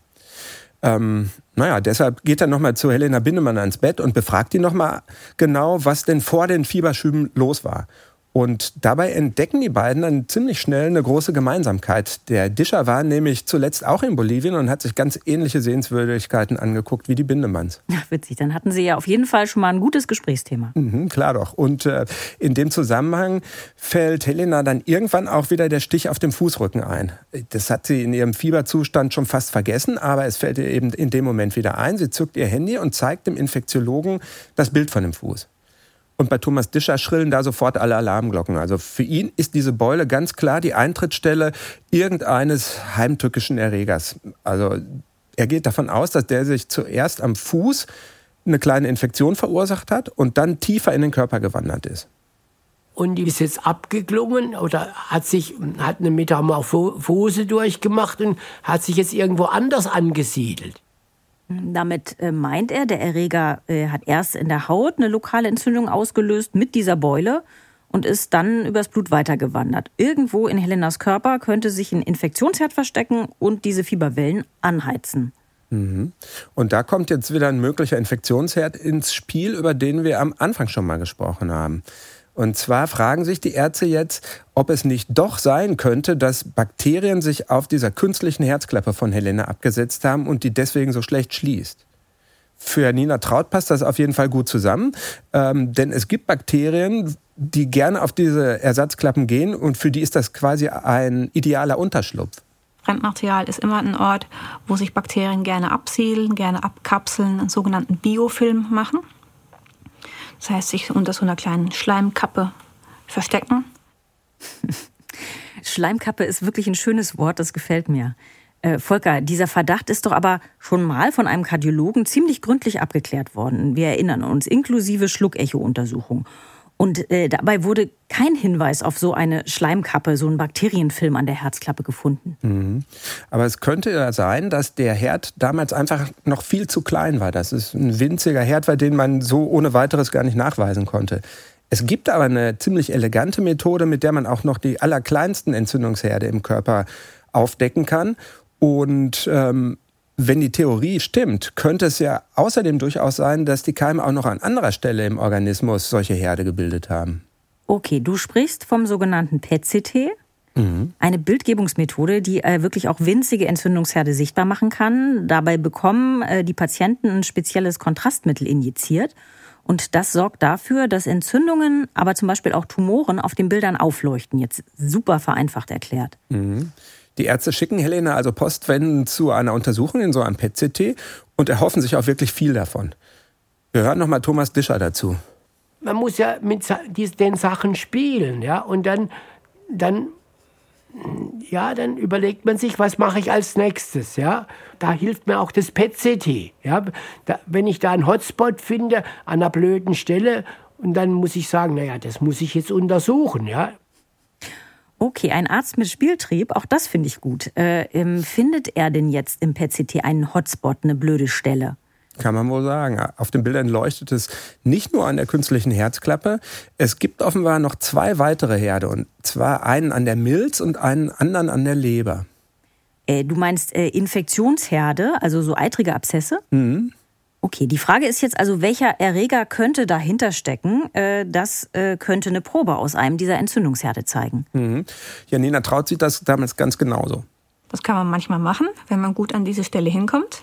Deshalb geht er nochmal zu Helena Binnemann ans Bett und befragt ihn nochmal genau, was denn vor den Fieberschüben los war. Und dabei entdecken die beiden dann ziemlich schnell eine große Gemeinsamkeit. Der Discher war nämlich zuletzt auch in Bolivien und hat sich ganz ähnliche Sehenswürdigkeiten angeguckt wie die Bindemanns. Ja, witzig. Dann hatten Sie ja auf jeden Fall schon mal ein gutes Gesprächsthema. Klar doch. Und in dem Zusammenhang fällt Helena dann irgendwann auch wieder der Stich auf dem Fußrücken ein. Das hat sie in ihrem Fieberzustand schon fast vergessen, aber es fällt ihr eben in dem Moment wieder ein. Sie zückt ihr Handy und zeigt dem Infektiologen das Bild von dem Fuß. Und bei Thomas Discher schrillen da sofort alle Alarmglocken. Also für ihn ist diese Beule ganz klar die Eintrittsstelle irgendeines heimtückischen Erregers. Also er geht davon aus, dass der sich zuerst am Fuß eine kleine Infektion verursacht hat und dann tiefer in den Körper gewandert ist. Und die ist jetzt abgeklungen oder hat eine Metamorphose durchgemacht und hat sich jetzt irgendwo anders angesiedelt. Damit meint er, der Erreger hat erst in der Haut eine lokale Entzündung ausgelöst mit dieser Beule und ist dann übers Blut weitergewandert. Irgendwo in Helenas Körper könnte sich ein Infektionsherd verstecken und diese Fieberwellen anheizen. Und da kommt jetzt wieder ein möglicher Infektionsherd ins Spiel, über den wir am Anfang schon mal gesprochen haben. Und zwar fragen sich die Ärzte jetzt, ob es nicht doch sein könnte, dass Bakterien sich auf dieser künstlichen Herzklappe von Helene abgesetzt haben und die deswegen so schlecht schließt. Für Nina Traut passt das auf jeden Fall gut zusammen, denn es gibt Bakterien, die gerne auf diese Ersatzklappen gehen und für die ist das quasi ein idealer Unterschlupf. Fremdmaterial ist immer ein Ort, wo sich Bakterien gerne absiedeln, gerne abkapseln, einen sogenannten Biofilm machen. Das heißt, sich unter so einer kleinen Schleimkappe verstecken. Schleimkappe ist wirklich ein schönes Wort, das gefällt mir. Volker, dieser Verdacht ist doch aber schon mal von einem Kardiologen ziemlich gründlich abgeklärt worden. Wir erinnern uns, inklusive Schluckecho-Untersuchung. Und dabei wurde kein Hinweis auf so eine Schleimkappe, so einen Bakterienfilm an der Herzklappe gefunden. Aber es könnte ja sein, dass der Herd damals einfach noch viel zu klein war. Das ist ein winziger Herd, den man so ohne weiteres gar nicht nachweisen konnte. Es gibt aber eine ziemlich elegante Methode, mit der man auch noch die allerkleinsten Entzündungsherde im Körper aufdecken kann. Und wenn die Theorie stimmt, könnte es ja außerdem durchaus sein, dass die Keime auch noch an anderer Stelle im Organismus solche Herde gebildet haben. Okay, du sprichst vom sogenannten PET-CT. Eine Bildgebungsmethode, die wirklich auch winzige Entzündungsherde sichtbar machen kann. Dabei bekommen die Patienten ein spezielles Kontrastmittel injiziert. Und das sorgt dafür, dass Entzündungen, aber zum Beispiel auch Tumoren auf den Bildern aufleuchten. Jetzt super vereinfacht erklärt. Die Ärzte schicken Helene also postwendend zu einer Untersuchung in so einem PET-CT und erhoffen sich auch wirklich viel davon. Wir hören nochmal Thomas Discher dazu. Man muss ja mit den Sachen spielen, ja, und dann überlegt man sich, was mache ich als nächstes, ja. Da hilft mir auch das PET-CT, ja. Wenn ich da einen Hotspot finde an einer blöden Stelle, und dann muss ich sagen, naja, das muss ich jetzt untersuchen, ja. Okay, ein Arzt mit Spieltrieb, auch das finde ich gut. Findet er denn jetzt im PET-CT einen Hotspot, eine blöde Stelle? Kann man wohl sagen. Auf den Bildern leuchtet es nicht nur an der künstlichen Herzklappe. Es gibt offenbar noch 2 weitere Herde. Und zwar einen an der Milz und einen anderen an der Leber. Du meinst Infektionsherde, also so eitrige Abszesse? Okay, die Frage ist jetzt also, welcher Erreger könnte dahinter stecken? Das könnte eine Probe aus einem dieser Entzündungsherde zeigen. Ja, Nina Traut sieht das damals ganz genauso. Das kann man manchmal machen, wenn man gut an diese Stelle hinkommt.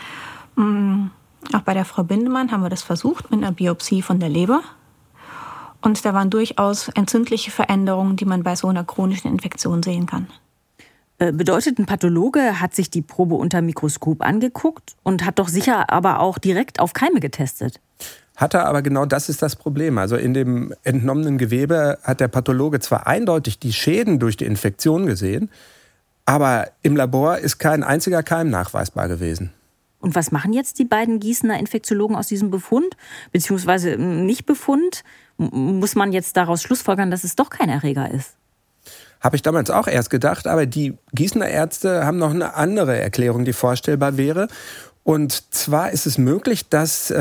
Auch bei der Frau Bindemann haben wir das versucht mit einer Biopsie von der Leber. Und da waren durchaus entzündliche Veränderungen, die man bei so einer chronischen Infektion sehen kann. Bedeutet, ein Pathologe hat sich die Probe unter Mikroskop angeguckt und hat doch sicher aber auch direkt auf Keime getestet. Hat er, aber genau das ist das Problem. Also in dem entnommenen Gewebe hat der Pathologe zwar eindeutig die Schäden durch die Infektion gesehen, aber im Labor ist kein einziger Keim nachweisbar gewesen. Und was machen jetzt die beiden Gießener Infektiologen aus diesem Befund, beziehungsweise Nicht-Befund? Muss man jetzt daraus schlussfolgern, dass es doch kein Erreger ist? Habe ich damals auch erst gedacht, aber die Gießener Ärzte haben noch eine andere Erklärung, die vorstellbar wäre. Und zwar ist es möglich, dass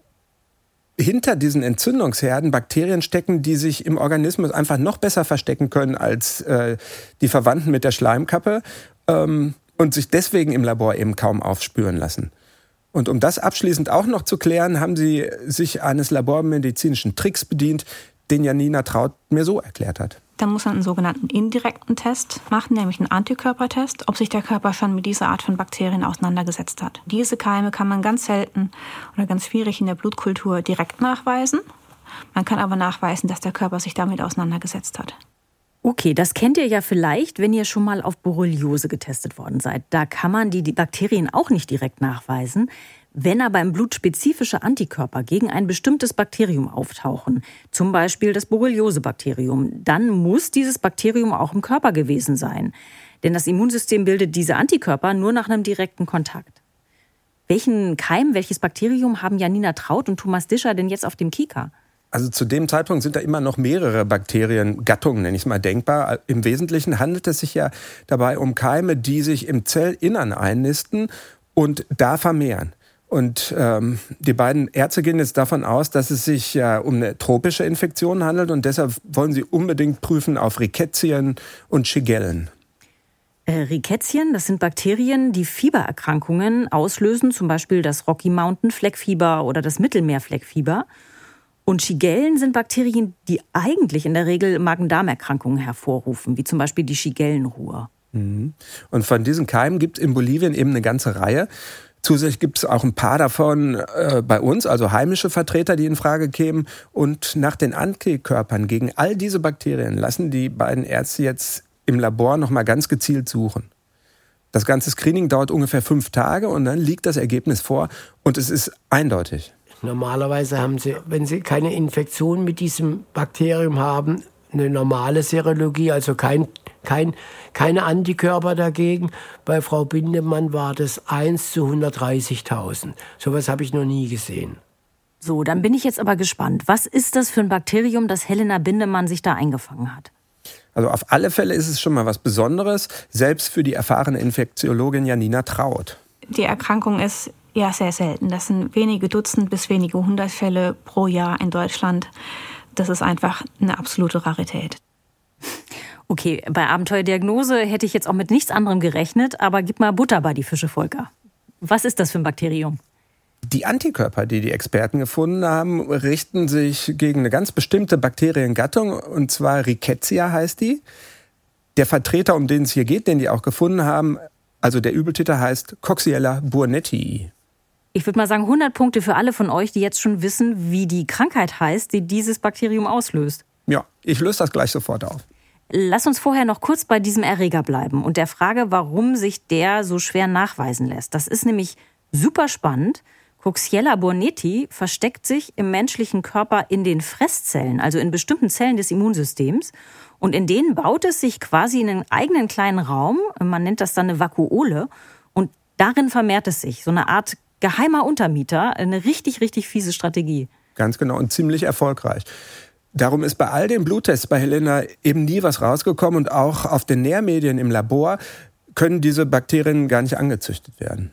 hinter diesen Entzündungsherden Bakterien stecken, die sich im Organismus einfach noch besser verstecken können als die Verwandten mit der Schleimkappe und sich deswegen im Labor eben kaum aufspüren lassen. Und um das abschließend auch noch zu klären, haben sie sich eines labormedizinischen Tricks bedient, den Nina Traut mir so erklärt hat. Da muss man einen sogenannten indirekten Test machen, nämlich einen Antikörpertest, ob sich der Körper schon mit dieser Art von Bakterien auseinandergesetzt hat. Diese Keime kann man ganz selten oder ganz schwierig in der Blutkultur direkt nachweisen. Man kann aber nachweisen, dass der Körper sich damit auseinandergesetzt hat. Okay, das kennt ihr ja vielleicht, wenn ihr schon mal auf Borreliose getestet worden seid. Da kann man die Bakterien auch nicht direkt nachweisen. Wenn aber im Blut spezifische Antikörper gegen ein bestimmtes Bakterium auftauchen, zum Beispiel das Borreliose-Bakterium, dann muss dieses Bakterium auch im Körper gewesen sein. Denn das Immunsystem bildet diese Antikörper nur nach einem direkten Kontakt. Welchen Keim, welches Bakterium haben Nina Traut und Thomas Discher denn jetzt auf dem Kieker? Also zu dem Zeitpunkt sind da immer noch mehrere Bakteriengattungen, nenne ich es mal, denkbar. Im Wesentlichen handelt es sich ja dabei um Keime, die sich im Zellinnern einnisten und da vermehren. Und die beiden Ärzte gehen jetzt davon aus, dass es sich ja um eine tropische Infektion handelt und deshalb wollen sie unbedingt prüfen auf Rickettien und Shigellen. Rickettsia, das sind Bakterien, die Fiebererkrankungen auslösen, zum Beispiel das Rocky Mountain Fleckfieber oder das Mittelmeer-Fleckfieber. Und Shigellen sind Bakterien, die eigentlich in der Regel Magen-Darm-Erkrankungen hervorrufen, wie zum Beispiel die Shigellenruhr. Und von diesen Keimen gibt es in Bolivien eben eine ganze Reihe. Zusätzlich gibt es auch ein paar davon bei uns, also heimische Vertreter, die in Frage kämen. Und nach den Antikörpern gegen all diese Bakterien lassen die beiden Ärzte jetzt im Labor nochmal ganz gezielt suchen. Das ganze Screening dauert ungefähr 5 Tage und dann liegt das Ergebnis vor und es ist eindeutig. Normalerweise haben sie, wenn sie keine Infektion mit diesem Bakterium haben, eine normale Serologie, also keine Antikörper dagegen. Bei Frau Bindemann war das 1 zu 130.000. Sowas habe ich noch nie gesehen. So, dann bin ich jetzt aber gespannt. Was ist das für ein Bakterium, das Helena Bindemann sich da eingefangen hat? Also auf alle Fälle ist es schon mal was Besonderes, selbst für die erfahrene Infektiologin Janina Traut. Die Erkrankung ist ja sehr selten. Das sind wenige Dutzend bis wenige 100 Fälle pro Jahr in Deutschland. Das ist einfach eine absolute Rarität. Okay, bei Abenteuerdiagnose hätte ich jetzt auch mit nichts anderem gerechnet, aber gib mal Butter bei die Fische, Volker. Was ist das für ein Bakterium? Die Antikörper, die die Experten gefunden haben, richten sich gegen eine ganz bestimmte Bakteriengattung, und zwar Rickettsia heißt die. Der Vertreter, um den es hier geht, den die auch gefunden haben, also der Übeltäter, heißt Coxiella burnetii. Ich würde mal sagen 100 Punkte für alle von euch, die jetzt schon wissen, wie die Krankheit heißt, die dieses Bakterium auslöst. Ja, ich löse das gleich sofort auf. Lass uns vorher noch kurz bei diesem Erreger bleiben und der Frage, warum sich der so schwer nachweisen lässt. Das ist nämlich super spannend. Coxiella burnetii versteckt sich im menschlichen Körper in den Fresszellen, also in bestimmten Zellen des Immunsystems. Und in denen baut es sich quasi in einen eigenen kleinen Raum. Man nennt das dann eine Vakuole. Und darin vermehrt es sich. So eine Art geheimer Untermieter. Eine richtig, richtig fiese Strategie. Ganz genau und ziemlich erfolgreich. Darum ist bei all den Bluttests bei Helena eben nie was rausgekommen. Und auch auf den Nährmedien im Labor können diese Bakterien gar nicht angezüchtet werden.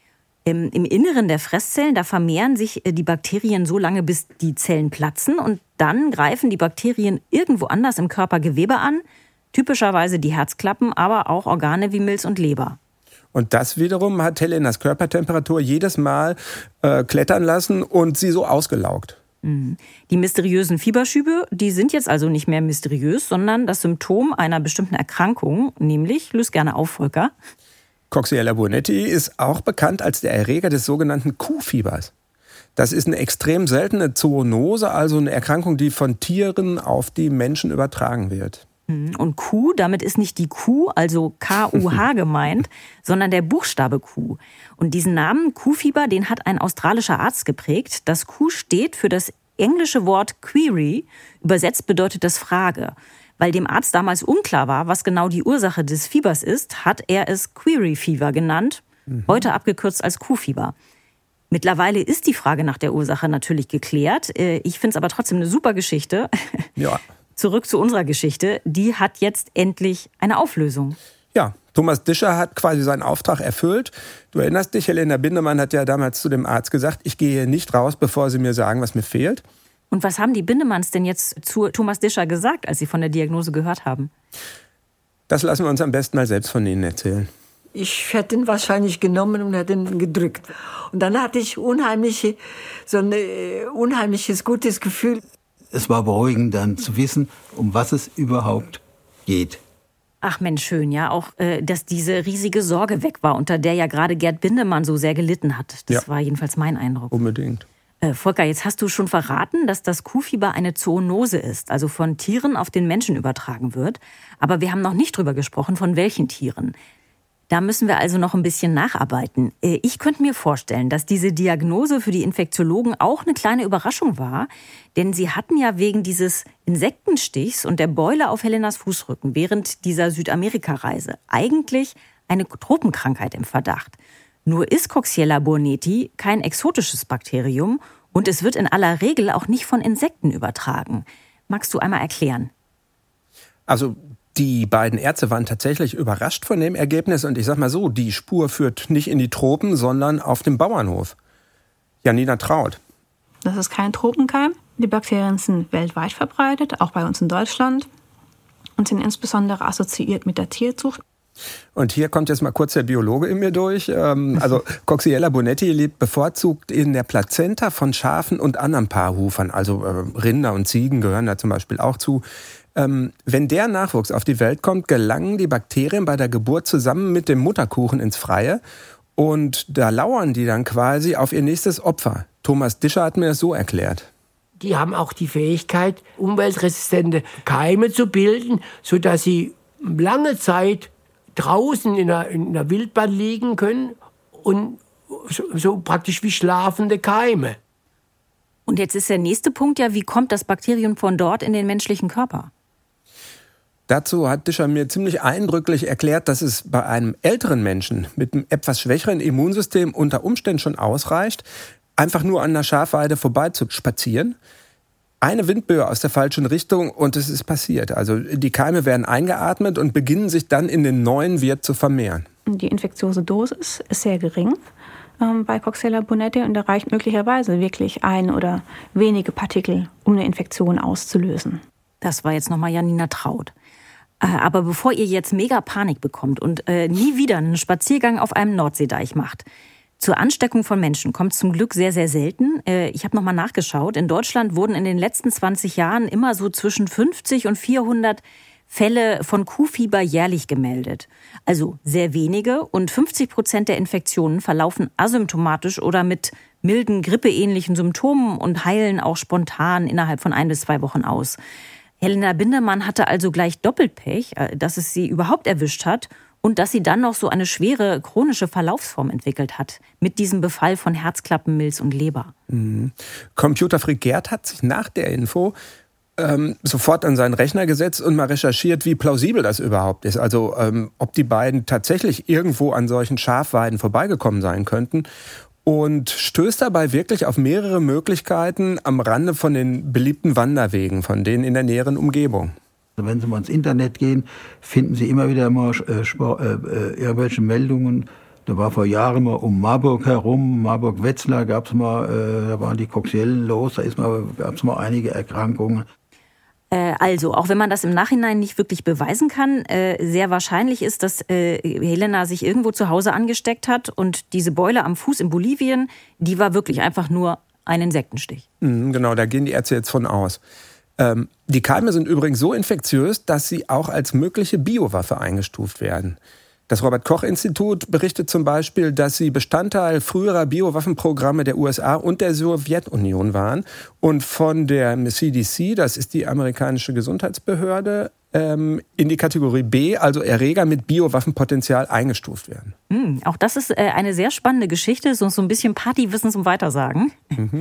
Im Inneren der Fresszellen, da vermehren sich die Bakterien so lange, bis die Zellen platzen. Und dann greifen die Bakterien irgendwo anders im Körper Gewebe an. Typischerweise die Herzklappen, aber auch Organe wie Milz und Leber. Und das wiederum hat Helenas Körpertemperatur jedes Mal klettern lassen und sie so ausgelaugt. Die mysteriösen Fieberschübe, die sind jetzt also nicht mehr mysteriös, sondern das Symptom einer bestimmten Erkrankung, nämlich, löse gerne auf, Volker. Coxiella burnetii ist auch bekannt als der Erreger des sogenannten Kuhfiebers. Das ist eine extrem seltene Zoonose, also eine Erkrankung, die von Tieren auf die Menschen übertragen wird. Und Kuh, damit ist nicht die Kuh, also K-U-H gemeint, sondern der Buchstabe Q. Und diesen Namen Kuhfieber, den hat ein australischer Arzt geprägt. Das Q steht für das englische Wort Query. Übersetzt bedeutet das Frage. Weil dem Arzt damals unklar war, was genau die Ursache des Fiebers ist, hat er es Query Fever genannt, heute abgekürzt als Kuhfieber. Mittlerweile ist die Frage nach der Ursache natürlich geklärt. Ich finde es aber trotzdem eine super Geschichte. Ja. Zurück zu unserer Geschichte. Die hat jetzt endlich eine Auflösung. Ja, Thomas Discher hat quasi seinen Auftrag erfüllt. Du erinnerst dich, Helena Bindemann hat ja damals zu dem Arzt gesagt, ich gehe nicht raus, bevor Sie mir sagen, was mir fehlt. Und was haben die Bindemanns denn jetzt zu Thomas Discher gesagt, als sie von der Diagnose gehört haben? Das lassen wir uns am besten mal selbst von Ihnen erzählen. Ich hätte ihn wahrscheinlich genommen und hätte ihn gedrückt. Und dann hatte ich so ein unheimliches, gutes Gefühl. Es war beruhigend dann zu wissen, um was es überhaupt geht. Ach Mensch, schön, ja. Auch, dass diese riesige Sorge weg war, unter der ja gerade Gerd Bindemann so sehr gelitten hat. Das war jedenfalls mein Eindruck. Unbedingt. Volker, jetzt hast du schon verraten, dass das Kuhfieber eine Zoonose ist, also von Tieren auf den Menschen übertragen wird. Aber wir haben noch nicht drüber gesprochen, von welchen Tieren. Da müssen wir also noch ein bisschen nacharbeiten. Ich könnte mir vorstellen, dass diese Diagnose für die Infektiologen auch eine kleine Überraschung war. Denn sie hatten ja wegen dieses Insektenstichs und der Beule auf Helenas Fußrücken während dieser Südamerika-Reise eigentlich eine Tropenkrankheit im Verdacht. Nur ist Coxiella burnetii kein exotisches Bakterium und es wird in aller Regel auch nicht von Insekten übertragen. Magst du einmal erklären? Also die beiden Ärzte waren tatsächlich überrascht von dem Ergebnis und ich sag mal so, die Spur führt nicht in die Tropen, sondern auf dem Bauernhof. Janina Traut. Das ist kein Tropenkeim. Die Bakterien sind weltweit verbreitet, auch bei uns in Deutschland und sind insbesondere assoziiert mit der Tierzucht. Und hier kommt jetzt mal kurz der Biologe in mir durch. Also Coxiella burnetii lebt bevorzugt in der Plazenta von Schafen und anderen Paarhufern. Also Rinder und Ziegen gehören da zum Beispiel auch zu. Wenn der Nachwuchs auf die Welt kommt, gelangen die Bakterien bei der Geburt zusammen mit dem Mutterkuchen ins Freie. Und da lauern die dann quasi auf ihr nächstes Opfer. Thomas Discher hat mir das so erklärt. Die haben auch die Fähigkeit, umweltresistente Keime zu bilden, sodass sie lange Zeit draußen in der Wildbahn liegen können und so praktisch wie schlafende Keime. Und jetzt ist der nächste Punkt ja, wie kommt das Bakterium von dort in den menschlichen Körper? Dazu hat Discher mir ziemlich eindrücklich erklärt, dass es bei einem älteren Menschen mit einem etwas schwächeren Immunsystem unter Umständen schon ausreicht, einfach nur an der Schafweide vorbei zu spazieren. Eine Windböe aus der falschen Richtung und es ist passiert. Also die Keime werden eingeatmet und beginnen sich dann in den neuen Wirt zu vermehren. Die infektiöse Dosis ist sehr gering bei Coxiella burnetii und erreicht möglicherweise wirklich ein oder wenige Partikel, um eine Infektion auszulösen. Das war jetzt nochmal Janina Traut. Aber bevor ihr jetzt mega Panik bekommt und nie wieder einen Spaziergang auf einem Nordseedeich macht, zur Ansteckung von Menschen kommt es zum Glück sehr, sehr selten. Ich habe nochmal nachgeschaut. In Deutschland wurden in den letzten 20 Jahren immer so zwischen 50 und 400 Fälle von Kuhfieber jährlich gemeldet. Also sehr wenige und 50% der Infektionen verlaufen asymptomatisch oder mit milden grippeähnlichen Symptomen und heilen auch spontan innerhalb von 1 bis 2 Wochen aus. Helena Bindemann hatte also gleich doppelt Pech, dass es sie überhaupt erwischt hat und dass sie dann noch so eine schwere chronische Verlaufsform entwickelt hat mit diesem Befall von Herzklappen, Milz und Leber. Computerfreak Gerd hat sich nach der Info sofort an seinen Rechner gesetzt und mal recherchiert, wie plausibel das überhaupt ist. Also ob die beiden tatsächlich irgendwo an solchen Schafweiden vorbeigekommen sein könnten. Und stößt dabei wirklich auf mehrere Möglichkeiten am Rande von den beliebten Wanderwegen, von denen in der näheren Umgebung. Wenn Sie mal ins Internet gehen, finden Sie immer wieder mal irgendwelche Meldungen. Da war vor Jahren mal um Marburg herum, Marburg-Wetzlar gab's mal, da waren die Coxiellen los, gab's mal einige Erkrankungen. Also, auch wenn man das im Nachhinein nicht wirklich beweisen kann, sehr wahrscheinlich ist, dass Helena sich irgendwo zu Hause angesteckt hat und diese Beule am Fuß in Bolivien, die war wirklich einfach nur ein Insektenstich. Genau, da gehen die Ärzte jetzt von aus. Die Keime sind übrigens so infektiös, dass sie auch als mögliche Biowaffe eingestuft werden. Das Robert-Koch-Institut berichtet zum Beispiel, dass sie Bestandteil früherer Biowaffenprogramme der USA und der Sowjetunion waren und von der CDC, das ist die amerikanische Gesundheitsbehörde, in die Kategorie B, also Erreger mit Biowaffenpotenzial, eingestuft werden. Auch das ist eine sehr spannende Geschichte, so ein bisschen Partywissen zum Weitersagen.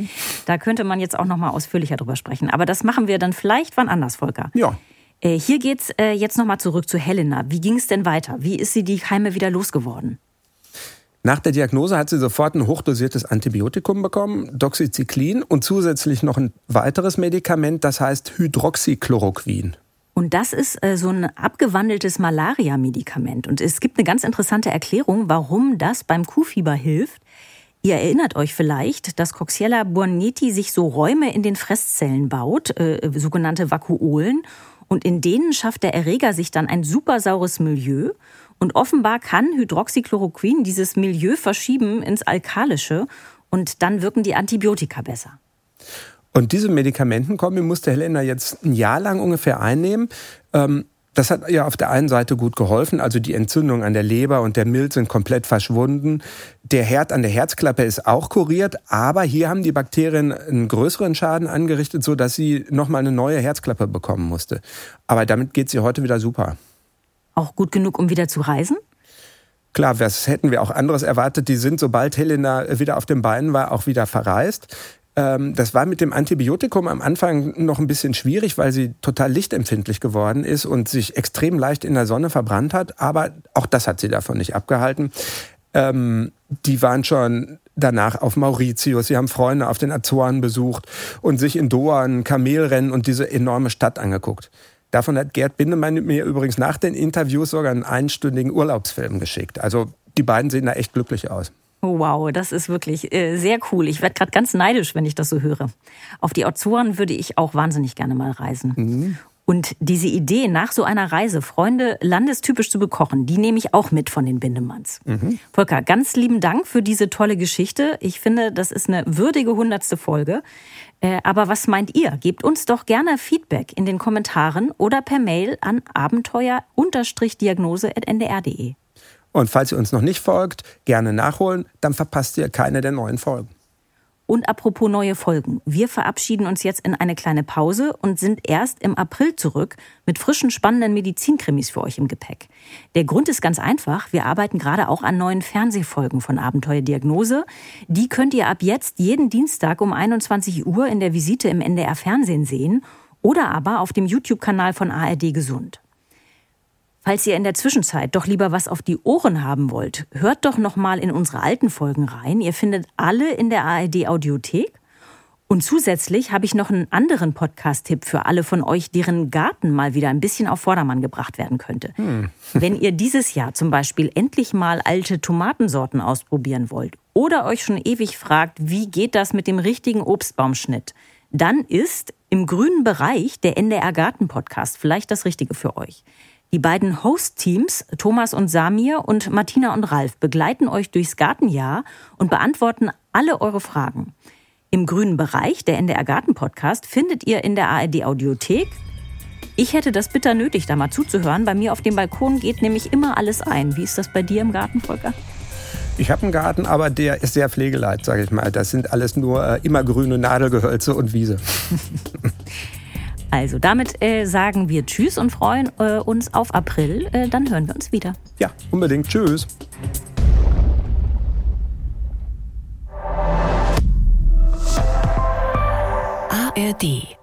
Da könnte man jetzt auch noch mal ausführlicher drüber sprechen. Aber das machen wir dann vielleicht wann anders, Volker. Ja. Hier geht's jetzt nochmal zurück zu Helena. Wie ging es denn weiter? Wie ist sie die Keime wieder losgeworden? Nach der Diagnose hat sie sofort ein hochdosiertes Antibiotikum bekommen, Doxycyclin, und zusätzlich noch ein weiteres Medikament, das heißt Hydroxychloroquin. Und das ist so ein abgewandeltes Malaria-Medikament. Und es gibt eine ganz interessante Erklärung, warum das beim Kuhfieber hilft. Ihr erinnert euch vielleicht, dass Coxiella burnetii sich so Räume in den Fresszellen baut, sogenannte Vakuolen. Und in denen schafft der Erreger sich dann ein super saures Milieu. Und offenbar kann Hydroxychloroquin dieses Milieu verschieben ins Alkalische. Und dann wirken die Antibiotika besser. Und diese Medikamentenkombi musste Helena jetzt ein Jahr lang ungefähr einnehmen. Das hat ihr auf der einen Seite gut geholfen, also die Entzündung an der Leber und der Milz sind komplett verschwunden. Der Herd an der Herzklappe ist auch kuriert, aber hier haben die Bakterien einen größeren Schaden angerichtet, sodass sie nochmal eine neue Herzklappe bekommen musste. Aber damit geht sie heute wieder super. Auch gut genug, um wieder zu reisen? Klar, was hätten wir auch anderes erwartet. Die sind, sobald Helena wieder auf den Beinen war, auch wieder verreist. Das war mit dem Antibiotikum am Anfang noch ein bisschen schwierig, weil sie total lichtempfindlich geworden ist und sich extrem leicht in der Sonne verbrannt hat. Aber auch das hat sie davon nicht abgehalten. Die waren schon danach auf Mauritius. Sie haben Freunde auf den Azoren besucht und sich in Doha ein Kamelrennen und diese enorme Stadt angeguckt. Davon hat Gerd Bindemann mir übrigens nach den Interviews sogar einen einstündigen Urlaubsfilm geschickt. Also die beiden sehen da echt glücklich aus. Oh, wow, das ist wirklich sehr cool. Ich werde gerade ganz neidisch, wenn ich das so höre. Auf die Azoren würde ich auch wahnsinnig gerne mal reisen. Und diese Idee, nach so einer Reise Freunde landestypisch zu bekochen, die nehme ich auch mit von den Bindemanns. Volker, ganz lieben Dank für diese tolle Geschichte. Ich finde, das ist eine würdige 100. Folge. Aber was meint ihr? Gebt uns doch gerne Feedback in den Kommentaren oder per Mail an abenteuer-diagnose@ndr.de. Und falls ihr uns noch nicht folgt, gerne nachholen, dann verpasst ihr keine der neuen Folgen. Und apropos neue Folgen. Wir verabschieden uns jetzt in eine kleine Pause und sind erst im April zurück mit frischen, spannenden Medizinkrimis für euch im Gepäck. Der Grund ist ganz einfach. Wir arbeiten gerade auch an neuen Fernsehfolgen von Abenteuer Diagnose. Die könnt ihr ab jetzt jeden Dienstag um 21 Uhr in der Visite im NDR Fernsehen sehen oder aber auf dem YouTube-Kanal von ARD Gesund. Falls ihr in der Zwischenzeit doch lieber was auf die Ohren haben wollt, hört doch noch mal in unsere alten Folgen rein. Ihr findet alle in der ARD-Audiothek. Und zusätzlich habe ich noch einen anderen Podcast-Tipp für alle von euch, deren Garten mal wieder ein bisschen auf Vordermann gebracht werden könnte. Wenn ihr dieses Jahr zum Beispiel endlich mal alte Tomatensorten ausprobieren wollt oder euch schon ewig fragt, wie geht das mit dem richtigen Obstbaumschnitt, dann ist im grünen Bereich der NDR Garten-Podcast vielleicht das Richtige für euch. Die beiden Host-Teams, Thomas und Samir und Martina und Ralf, begleiten euch durchs Gartenjahr und beantworten alle eure Fragen. Im grünen Bereich, der NDR Garten-Podcast, findet ihr in der ARD-Audiothek. Ich hätte das bitter nötig, da mal zuzuhören. Bei mir auf dem Balkon geht nämlich immer alles ein. Wie ist das bei dir im Garten, Volker? Ich habe einen Garten, aber der ist sehr pflegeleicht, sage ich mal. Das sind alles nur immergrüne Nadelgehölze und Wiese. Also damit sagen wir Tschüss und freuen uns auf April. Dann hören wir uns wieder. Ja, unbedingt. Tschüss. ARD